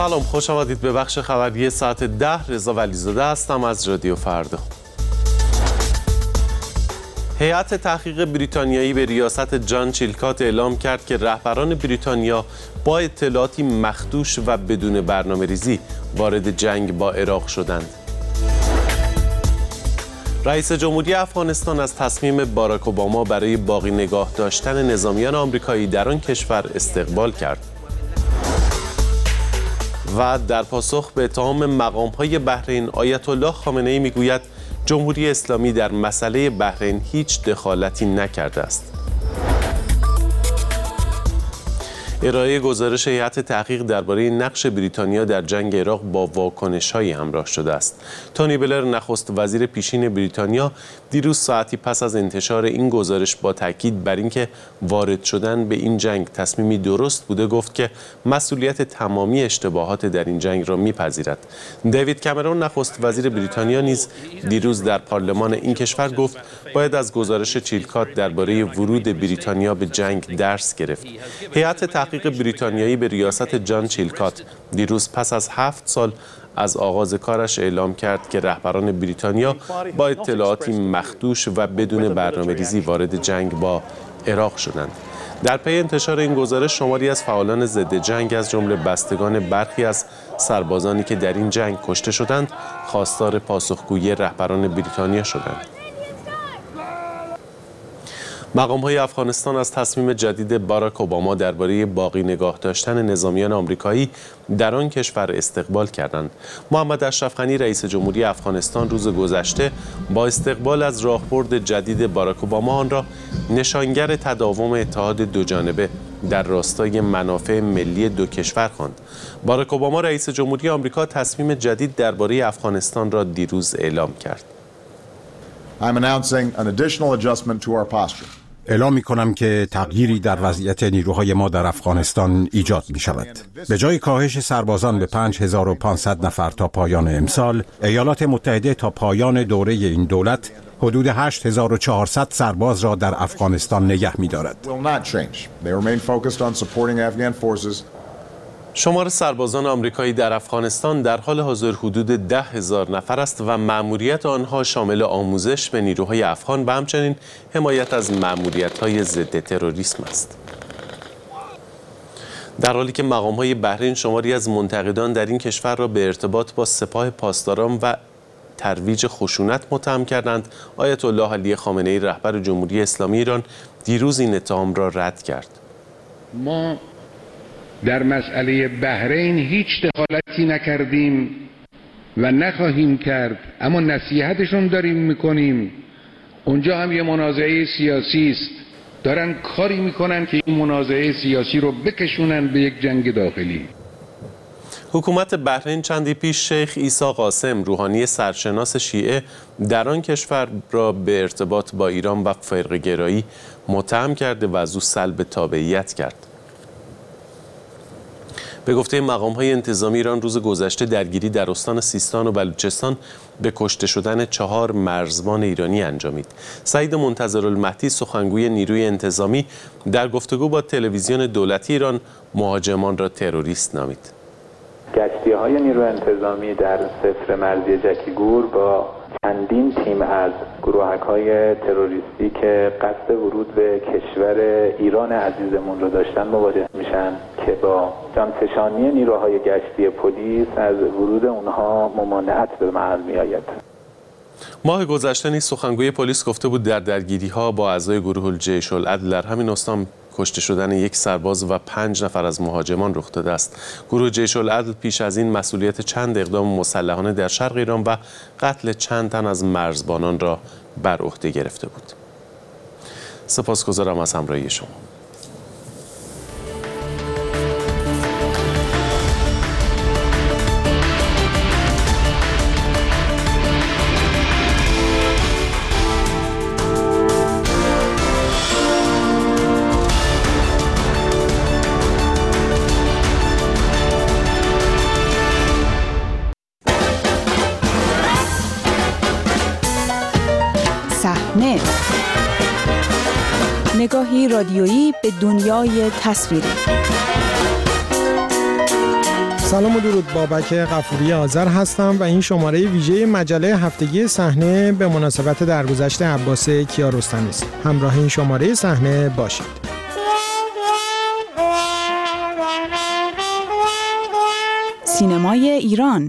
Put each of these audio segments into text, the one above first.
سلام، خوش آمدید به بخش خبری ساعت 10. رضا ولیزاده هستم از رادیو فردا. هیئت تحقیق بریتانیایی به ریاست جان چیلکات اعلام کرد که رهبران بریتانیا با اطلاعاتی مخدوش و بدون برنامه‌ریزی وارد جنگ با عراق شدند. رئیس جمهوری افغانستان از تصمیم باراک اوباما برای باقی نگاه داشتن نظامیان آمریکایی در آن کشور استقبال کرد. و در پاسخ به اتهام مقام‌های بحرین، آیت الله خامنه‌ای میگوید جمهوری اسلامی در مسئله بحرین هیچ دخالتی نکرده است. ارائه گزارش هیئت تحقیق درباره نقش بریتانیا در جنگ عراق با واکنش‌هایی همراه شده است. تونی بلر، نخست وزیر پیشین بریتانیا، دیروز ساعتی پس از انتشار این گزارش با تاکید بر اینکه وارد شدن به این جنگ تصمیمی درست بوده گفت که مسئولیت تمامی اشتباهات در این جنگ را می‌پذیرد. دیوید کامرون، نخست وزیر بریتانیا، نیز دیروز در پارلمان این کشور گفت باید از گزارش چیلکات درباره ورود بریتانیا به جنگ درس گرفت. هیئت تحقیق بریتانیایی به ریاست جان چیلکات دیروز پس از 7 سال از آغاز کارش اعلام کرد که رهبران بریتانیا با اطلاعاتی مخدوش و بدون برنامه‌ریزی وارد جنگ با عراق شدند. در پی انتشار این گزارش، شماری از فعالان ضد جنگ از جمله بستگان برخی از سربازانی که در این جنگ کشته شدند، خواستار پاسخگویی رهبران بریتانیا شدند. مقام‌های افغانستان از تصمیم جدید باراک اوباما درباره باقی نگاه داشتن نظامیان آمریکایی در آن کشور استقبال کردند. محمد اشرف غنی، رئیس جمهوری افغانستان، روز گذشته با استقبال از راهبرد جدید باراک اوباما آن را نشانگر تداوم اتحاد دوجانبه در راستای منافع ملی دو کشور خواند. باراک اوباما، رئیس جمهوری آمریکا، تصمیم جدید درباره افغانستان را دیروز اعلام کرد. I'm announcing an additional adjustment to our posture. اعلام می‌کنم که تغییری در وضعیت نیروهای ما در افغانستان ایجاد می‌شود. به جای کاهش سربازان به 5500 نفر تا پایان امسال، ایالات متحده تا پایان دوره این دولت حدود 8400 سرباز را در افغانستان نگه می‌دارد. شمار سربازان آمریکایی در افغانستان در حال حاضر حدود 10,000 نفر است و مأموریت آنها شامل آموزش به نیروهای افغان و همچنین حمایت از مأموریت‌های ضد تروریسم است. در حالی که مقام‌های بحرین شماری از منتقدان در این کشور را به ارتباط با سپاه پاسداران و ترویج خشونت متهم کردند، آیت الله علی خامنه‌ای، رهبر جمهوری اسلامی ایران، دیروز این اتهام را رد کرد. ما در مسئله بحرین هیچ دخالتی نکردیم و نخواهیم کرد، اما نصیحتشون داریم میکنیم. اونجا هم یه منازعه سیاسی است، دارن کاری میکنن که این منازعه سیاسی رو بکشونن به یک جنگ داخلی. حکومت بحرین چندی پیش شیخ عیسی قاسم، روحانی سرشناس شیعه در آن کشور، را به ارتباط با ایران و فرقه‌گرایی متهم کرده و از او سلب تابعیت کرد. به گفته مقام‌های انتظامی ایران، روز گذشته درگیری در استان سیستان و بلوچستان به کشته شدن 4 مرزبان ایرانی انجامید. سعید منتظرالمهدی، سخنگوی نیروی انتظامی، در گفتگو با تلویزیون دولتی ایران مهاجمان را تروریست نامید. گشتی‌های نیروی انتظامی در صفر مرزی جکیگور با چندین تیم از گروهک‌های تروریستی که قصد ورود به کشور ایران عزیزمون رو داشتن مواجه میشن که با جانفشانی نیروهای گشتی پلیس از ورود اونها ممانعت به محل میآید. ماه گذشته نیز سخنگوی پلیس گفته بود در درگیری‌ها با اعضای گروه الجیش العدل در همین استان کشته شدن 1 سرباز و 5 نفر از مهاجمان رخ داده است. گروه جیش العدل پیش از این مسئولیت چند اقدام مسلحانه در شرق ایران و قتل چند تن از مرزبانان را بر عهده گرفته بود. سپاسگزارم از همراهی شما. نگاهی رادیویی به دنیای تصویری. سلام و درود، بابک غفوری آذر هستم و این شماره ویژه مجله هفتگی صحنه به مناسبت درگذشت عباس کیارستمی است. همراه این شماره صحنه باشید. سینمای ایران.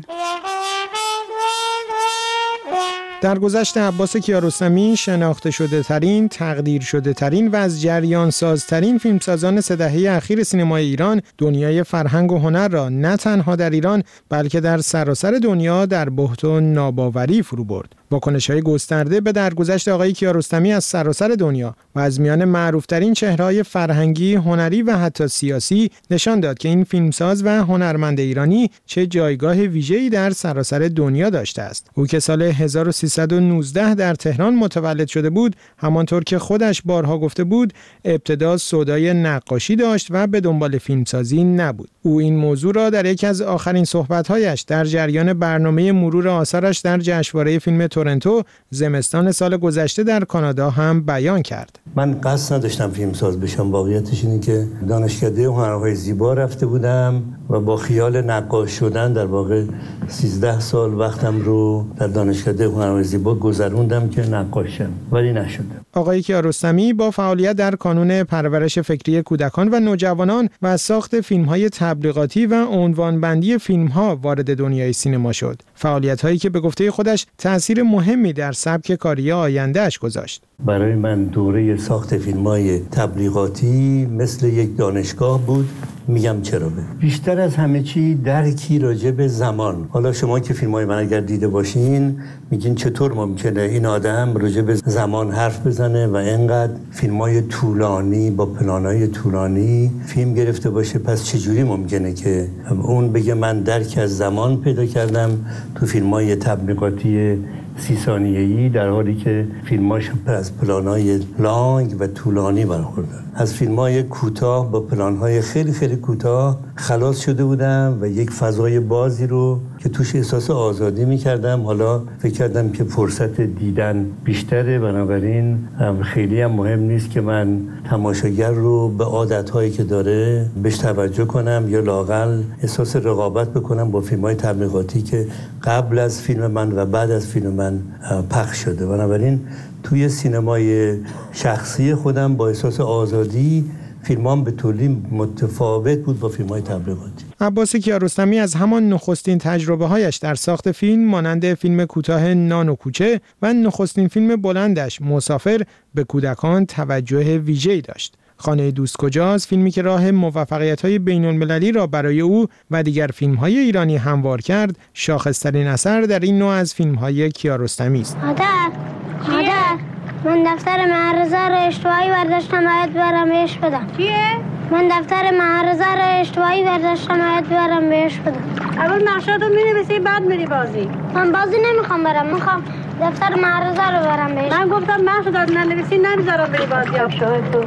درگذشت عباس کیارستمی شناخته شده ترین، تقدیر شده ترین و از جریان سازترین فیلمسازان 3 دهه اخیر سینمای ایران دنیای فرهنگ و هنر را نه تنها در ایران بلکه در سراسر دنیا در بهت و ناباوری فرو برد. واکنش‌های گسترده به درگذشت آقای کیارستمی از سراسر دنیا و از میان معروف‌ترین چهره‌های فرهنگی، هنری و حتی سیاسی نشان داد که این فیلمساز و هنرمند ایرانی چه جایگاه ویژه‌ای در سراسر دنیا داشته است. او که سال 1319 در تهران متولد شده بود، همانطور که خودش بارها گفته بود، ابتدا سودای نقاشی داشت و به دنبال فیلمسازی نبود. او این موضوع را در یکی از آخرین صحبت‌هایش در جریان برنامه مرور آثارش در جشنواره فیلم تورنتو زمستان سال گذشته در کانادا هم بیان کرد. من قصد نداشتم فیلمساز بشم، واقعیتش اینه که دانشکده هنرهای زیبا رفته بودم و با خیال نقاش شدن در واقع 13 سال وقتم رو در دانشکده هنرهای زیبا گذروندم که نقاش شم، ولی نشدم. آقای کیارستمی با فعالیت در کانون پرورش فکری کودکان و نوجوانان و ساخت فیلم‌های تبلیغاتی و عنوانبندی فیلم‌ها وارد دنیای سینما شد. فعالیت‌هایی که به گفته خودش تأثیر مهمی در سبک کاری آینده‌اش گذاشت. برای من دوره ساخت فیلم‌های تبلیغاتی مثل یک دانشگاه بود. میگم چرا بیشتر از همه چی درکی راجع به زمان. حالا شما که فیلم‌های من اگر دیده باشین میگین چطور ممکنه این آدم راجع به زمان حرف بزنه و اینقدر فیلم‌های طولانی با پلان‌های طولانی فیلم گرفته باشه، پس چجوری ممکنه که اون بگه من درک از زمان پیدا کردم تو فیلم‌های تبلیغاتی 30 ثانیه‌ای، در حالی که فیلماش از پلان‌های لانگ و طولانی برخوردن. از فیلم‌های کوتاه با پلان‌های خیلی خیلی کوتاه خلاص شده بودم و یک فضای بازی رو که توش احساس آزادی می‌کردم. حالا فکر کردم که فرصت دیدن بیشتره، بنابراین خیلی هم مهم نیست که من تماشاگر رو به عادت‌هایی که داره بهش توجه کنم یا لااقل احساس رقابت بکنم با فیلم‌های تبلیغاتی که قبل از فیلم من و بعد از فیلم من پخش شده. بنابراین توی سینمای شخصی خودم با احساس آزادی فیلمام به طولی متفاوت بود با فیلم‌های تبلیغاتی. عباس کیارستمی از همان نخستین تجربه‌هایش در ساخت فیلم مانند فیلم کوتاه نان و کوچه و نخستین فیلم بلندش مسافر به کودکان توجه ویژه‌ای داشت. خانه دوست کجاست، فیلمی که راه موفقیت‌های بین‌المللی را برای او و دیگر فیلم‌های ایرانی هموار کرد، شاخص‌ترین اثر در این نوع از فیلم‌های کیارستمی است. مادر من دفتر معرضه رو اشتباهی برداشتم، باید برم بهش بدم. چیه؟ من دفتر معرضه رو اشتباهی برداشتم، باید برم بهش بدم. اول نقشه‌تو می‌نویسی بعد میری بازی. من بازی نمیخوام برم، میخوام دفتر معرضه رو برم بهش. من گفتم نقشه‌تو ننویسی نمیذارم بری بازی.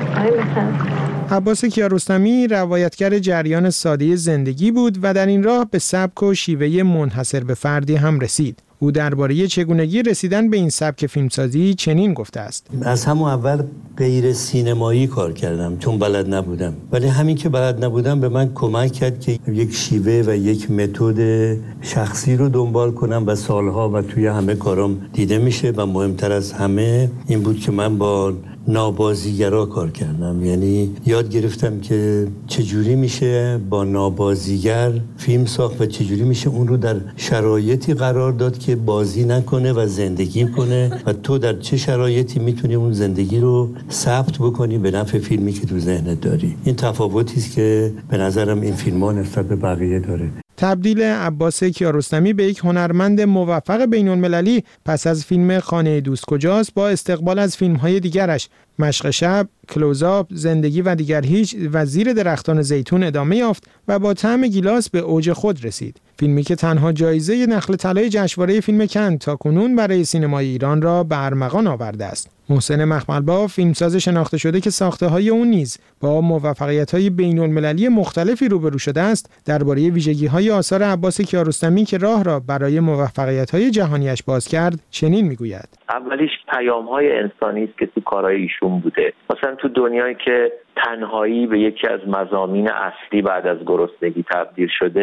عباس کیارستمی روایتگر جریان ساده زندگی بود و در این راه به سبک و شیوه منحصر به فردی هم رسید. او درباره چگونگی رسیدن به این سبک فیلمسازی چنین گفته است: از همون اول غیر سینمایی کار کردم چون بلد نبودم، ولی همین که بلد نبودم به من کمک کرد که یک شیوه و یک متد شخصی رو دنبال کنم و سالها و توی همه کارم دیده میشه و مهمتر از همه این بود که من با نابازیگرا کار کردم. یعنی یاد گرفتم که چجوری میشه با نابازیگر فیلم ساخت و چجوری میشه اون رو در شرایطی قرار داد که بازی نکنه و زندگی کنه و تو در چه شرایطی میتونی اون زندگی رو ثبت بکنی به نفع فیلمی که تو ذهنت داری. این تفاوتی است که به نظرم این فیلم‌ها نسبت به بقیه داره. تبدیل عباس کیارستمی به یک هنرمند موفق بین‌المللی پس از فیلم خانه دوست کجاست با استقبال از فیلم‌های دیگرش مشق شب، کلوزآپ، زندگی و دیگر هیچ و زیر درختان زیتون ادامه یافت و با طعم گیلاس به اوج خود رسید. فیلمی که تنها جایزه نخل طلای جشنواره فیلم کن تاکنون برای سینمای ایران را به ارمغان آورده است. محسن مخملباف، فیلمساز شناخته شده که ساخته‌های او نیز با موفقیت‌های بین‌المللی مختلفی روبرو شده است، درباره ویژگی‌های آثار عباس کیارستمی که راه را برای موفقیت‌های جهانیش باز کرد چنین می‌گوید: اولیش پیام‌های انسانی است که تو کارهای ایشون بوده. مثلا تو دنیایی که تنهایی به یکی از مضامین اصلی بعد از گرسنگی تبدیل شده،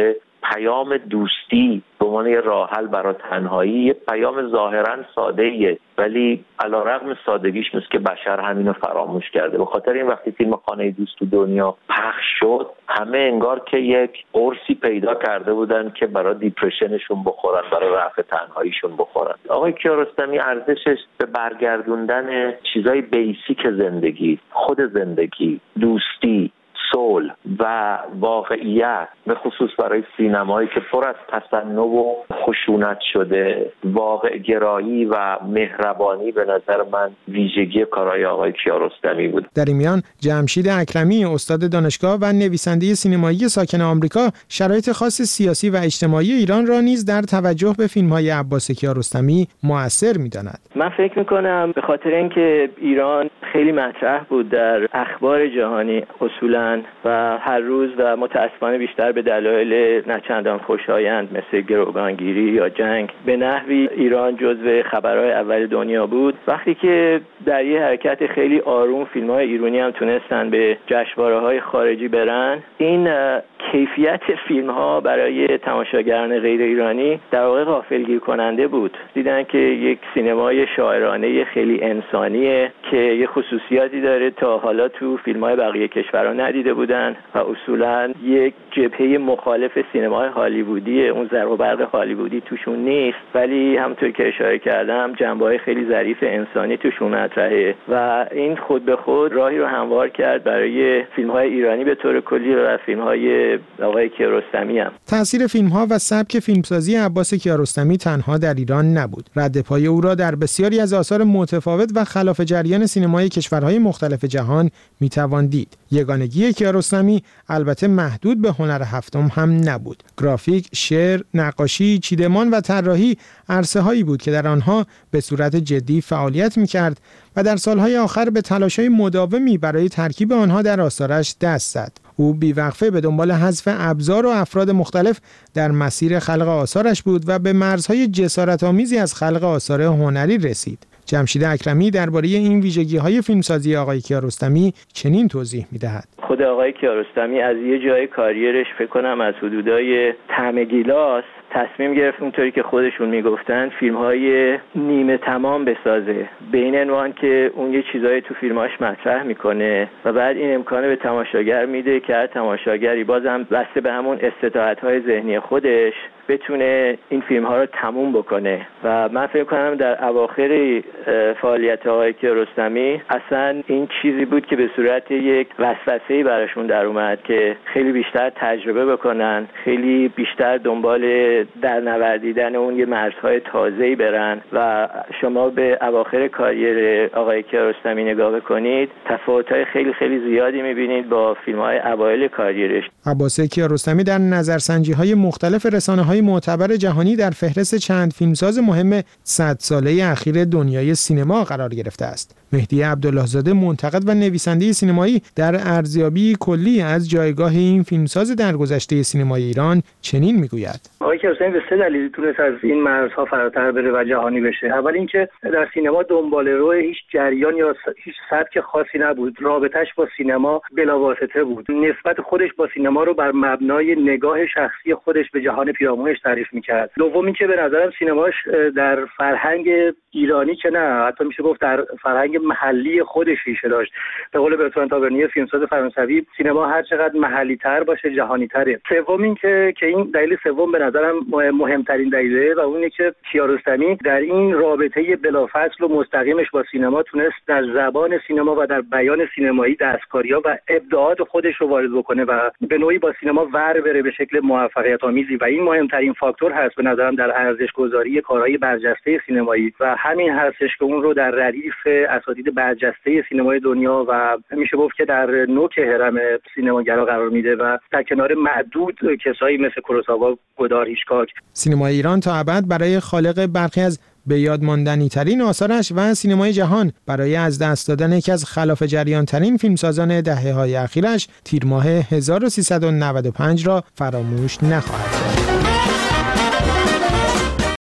پیام دوستی به عنوان یه راه حل برای تنهایی، یه پیام ظاهرا ساده‌ایه ولی علیرغم سادگیش نیست که بشر همینو فراموش کرده. به خاطر این وقتی فیلم خانه دوست تو دنیا پخش شد، همه انگار که یک قرصی پیدا کرده بودن که برای دیپرشنشون بخورن، برای رفع تنهاییشون بخورن. آقای کیارستمی ارزشش به برگردوندن چیزای بیسیک زندگی، خود زندگی، دوستی، صلح و واقعیت، به خصوص برای سینمایی که پر از تصنع و خشونت شده، واقع گرایی و مهربانی به نظر من ویژگی کارهای آقای کیارستمی بود. در این میان جمشید اکرمی، استاد دانشگاه و نویسنده سینمایی ساکن آمریکا، شرایط خاص سیاسی و اجتماعی ایران را نیز در توجه به فیلم‌های عباس کیارستمی مؤثر می‌داند. من فکر می‌کنم به خاطر اینکه ایران خیلی مطرح بود در اخبار جهانی اصولاً و هر روز و متأسفانه بیشتر به دلایل نچندان خوشایند مثل گروگانگیری یا جنگ به نحوی ایران جزو خبرهای اول دنیا بود. وقتی که در یه حرکت خیلی آروم فیلم‌های ایرانی هم تونستن به جشنواره‌های خارجی برن، این کیفیت فیلم‌ها برای تماشاگران غیر ایرانی در واقع غافلگیر کننده بود. دیدن که یک سینمای شاعرانه خیلی انسانیه که یه خصوصیاتی داره تا حالا تو فیلم‌های بقیه کشورها ندیده بودن و اصولاً یک جبهه مخالف سینمای هالیوودی، اون زرق و برق هالیوودی توشون نیست، ولی همونطور که اشاره کردم جنبه‌های خیلی ظریف انسانی توشون مطرحه و این خود به خود راهی رو هموار کرد برای فیلم‌های ایرانی به طور کلی و فیلم‌های آقای کیارستمی هم. تأثیر فیلم‌ها و سبک فیلمسازی عباس کیارستمی تنها در ایران نبود. رد پای او را در بسیاری از آثار متفاوت و خلاف جریان سینمای کشورهای مختلف جهان می‌توان دید. یگانگی کیارستمی البته محدود به هنر هفتم هم نبود. گرافیک، شعر، نقاشی، چیدمان و طراحی عرصه‌هایی بود که در آنها به صورت جدی فعالیت می‌کرد و در سالهای آخر به تلاش‌های مداومی برای ترکیب آنها در آثارش دست زد. او بیوقفه به دنبال حذف ابزار و افراد مختلف در مسیر خلق آثارش بود و به مرزهای جسارت‌آمیزی از خلق آثار هنری رسید. جمشید اکرمی درباره این ویژگی‌های فیلمسازی آقای کیارستمی چنین توضیح می‌دهد. خود آقای کیارستمی از یه جای کاریرش فکر کنم از حدودای طعم گیلاس تصمیم گرفت اونطوری که خودشون میگفتن فیلم‌های نیمه تمام بسازه، به این عنوان که اون یه چیزایی تو فیلماش مطرح میکنه و بعد این امکانه به تماشاگر میده که هر تماشاگری بازم بسته به همون استطاعت‌های ذهنی خودش بتونه این فیلم‌ها رو تموم بکنه. و من فکر کنم در اواخر فعالیت آقای کیارستمی اصلا این چیزی بود که به صورت یک وسوسه‌ای براشون در اومد که خیلی بیشتر تجربه بکنن، خیلی بیشتر دنبال در نوردیدن اون یه مرزهای تازه‌ای برن و شما به اواخر کاریر آقای کیارستمی نگاه بکنید تفاوت‌های خیلی خیلی زیادی می‌بینید با فیلم‌های اوایل کاریرش. عباس کیارستمی در نظرسنجی‌های مختلف رسانه‌های معتبر جهانی در فهرست چند فیلمساز مهم 100 ساله اخیر دنیای سینما قرار گرفته است. مهدی عبدالله‌زاده، منتقد و نویسنده سینمایی، در ارزیابی کلی از جایگاه این فیلمساز در گذشته سینمای ایران چنین میگوید: آقای کیارستمی به 3 دلیل تونست از این مرزها فراتر بره و جهانی بشه. اول اینکه در سینما دنبال رو هیچ جریان یا هیچ سبک خاصی نبود، رابطش با سینما بلاواسطه بود، نسبت خودش با سینما رو بر مبنای نگاه شخصی خودش به جهان پیرامونش تعریف میکرد. دوم اینکه به نظرم سینماش در فرهنگ ایرانی که نه، حتی میشه گفت در فرهنگ محلی خودش ریشه داشت. به قول برتراند تاورنیه فیلمساز فرانسوی، سینما هر چقدر محلی تر باشه جهانی تره. سوم اینکه این دلیل سوم به نظرم مهمترین دلیله و اون اینه که کیارستمی در این رابطه بلافاصل و مستقیمش با سینما تونست در زبان سینما و در بیان سینمایی دستکاری‌ها و ابداعات خودش رو وارد بکنه و به نوعی با سینما ور بره به شکل موفقیت آمیزی و این مهمترین فاکتور هست به نظرم در ارزش گذاری کارهای برجسته سینمایی و همین هستش که اون رو در ردیف اساتید برجسته سینمای دنیا و میشه گفت که در نوک هرم سینماگرا قرار میده و در کنار معدود کسایی مثل کوروساوا، گودار، هیچکاک. سینمای ایران تا ابد برای خالق برخی از به یاد ماندنی ترین آثارش و سینمای جهان برای از دست دادن یکی از خلاف جریان ترین فیلمسازان دهه‌های اخیرش تیر ماه 1395 را فراموش نخواهد کرد.